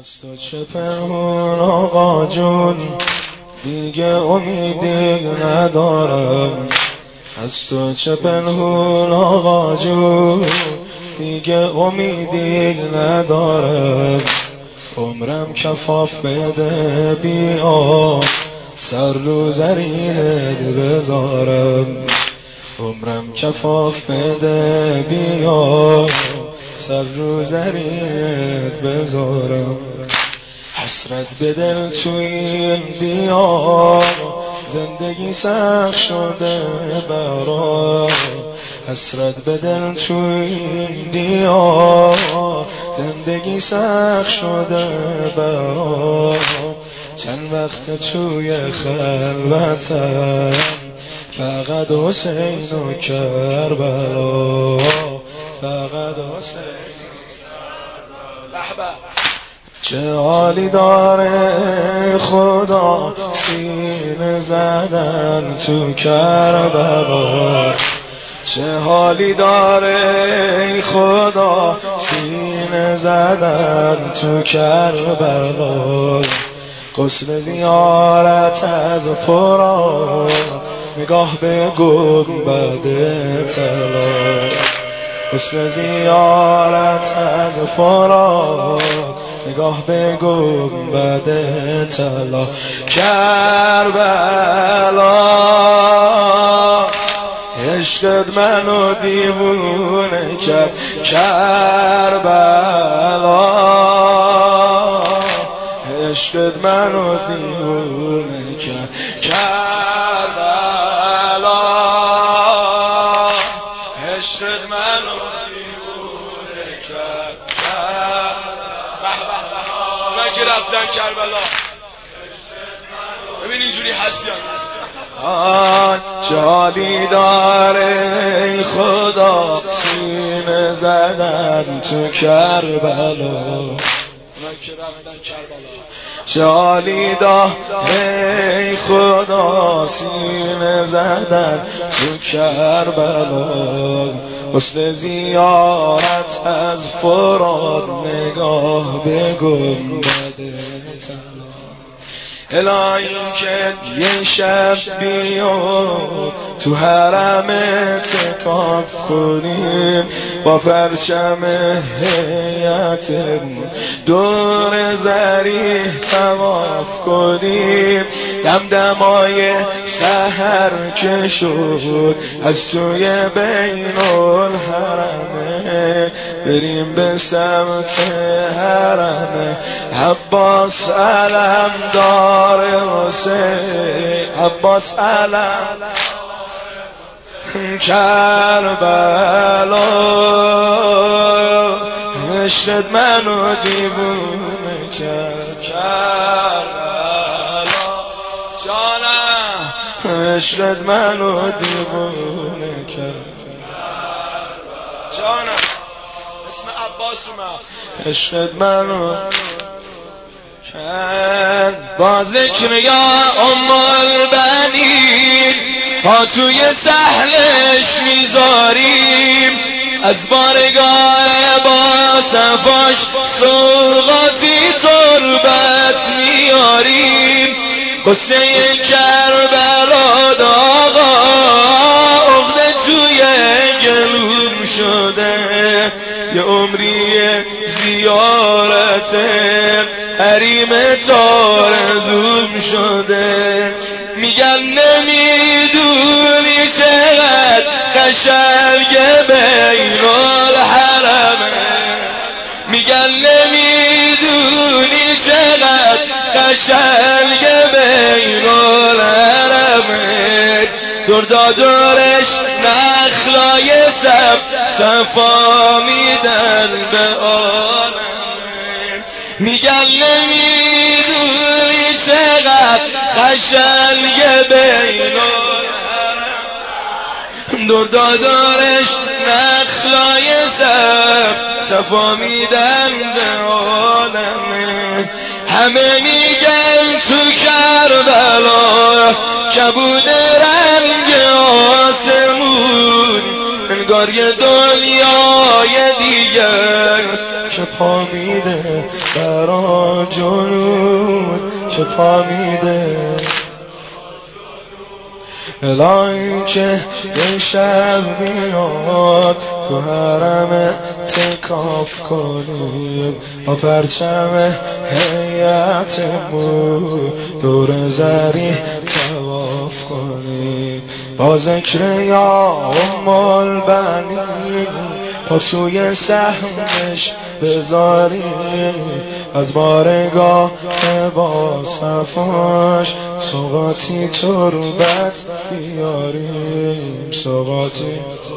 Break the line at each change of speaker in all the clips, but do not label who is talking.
از تو چه پنهون آقا جون، دیگه امیدی ندارم. از تو چه پنهون آقا جون، دیگه امیدی ندارم. عمرم کفاف بده بیا، سر رو زریت بذارم. عمرم کفاف بده بیا، سر رو زریت بذارم. حسرت به دل توی این دیار، زندگی سخت شده برام. حسرت به دل توی این دیار، زندگی سخت شده برام. چند وقت توی خلوتم، فقط حسین و کربلا. فقط حسین چه حالی داره خدا، سینه زدن تو کربلا. چه حالی داره خدا، سینه زدن تو کربلا. غسل زیارت از فرات، نگاه به گنبد طلا. غسل زیارت از فرات، نگاه به گنبد طلا. کربلا عشقت منو دیوونه کرد. کربلا عشقت منو دیوونه کرد. کربلا عشقت منو دیوونه کرد. من که رفتن کربلا، ببین اینجوری هستیم. چه حالی داره خدا، سینه زدن تو کربلا. چه حالی داره خدا، سینه زدن تو کربلا. غسل زیارت از فرات، نگاه به گنبد طلا. الهی که یه شب بیا، تو حرم اعتکاف کنیم. با پرچم هیئتمون دور ضریح طواف کنیم. دمدمای سحر که شد، از توی بین الحرمه بریم به سمت حرمه. عباس علم دار حسین، عباس علم کربلا. عشقت منو دیوونه کرد. کربلا جانم، عشقت منو دیوونه کرد. جانم اسم عباس اومد. عشقت منو با ذکر یا ام البنین، پا توی سهلش میذاریم. از بارگاه با صفاش، سوغاتی تربت میاریم. قصه کربلا داغا، عقده توی گلوم شده. یه عمری زیارت حریم تارزوم شده. میگن نمیدونی چقدر قشنگ بین الحرمه. میگن نمیدونی چقدر قشنگ بین الحرمه. دردادرش نخلای صفا میدن به عالمه. میگن نمیدونی چقدر قشنگ بین الحرم. دردادرش نخلای صفا میدن به عالمه. همه میگن تو کربلا، کبود رنگ آسمون. انگار یه دنیای دیگه است که پا میده برا جنون که پا میده. الهی که یه شب میاد تو حرم تکاف کنیم با پرچم هیئتمون دور زری طواف کنیم با ذکر یا ام البنین پا توی سهمش بذاریم از بارگاه با صفاش سوغاتی تربت بیاریم سوغاتی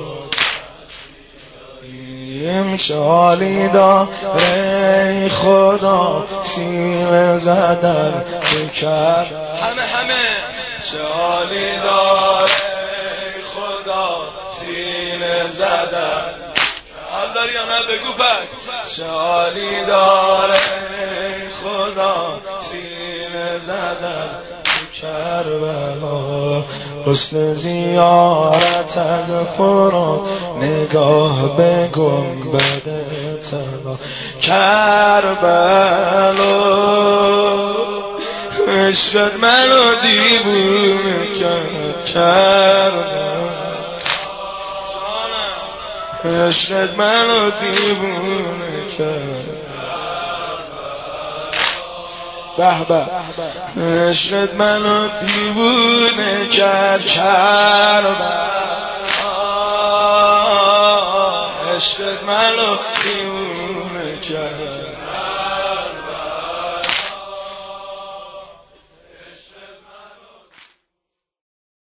چالی داره خدا سیم زدن بکر همه چالی داره خدا سیم زدن حال داری یا نه بگو پس چالی داره خدا سیم زدن کربلا حسن زیارت از فرات نگاه به گنبد طلا کربلا عشقت منو دیوونه کرد کربلا عشقت منو دیوونه کرد به به عشقت منو دیوونه کرد کربلا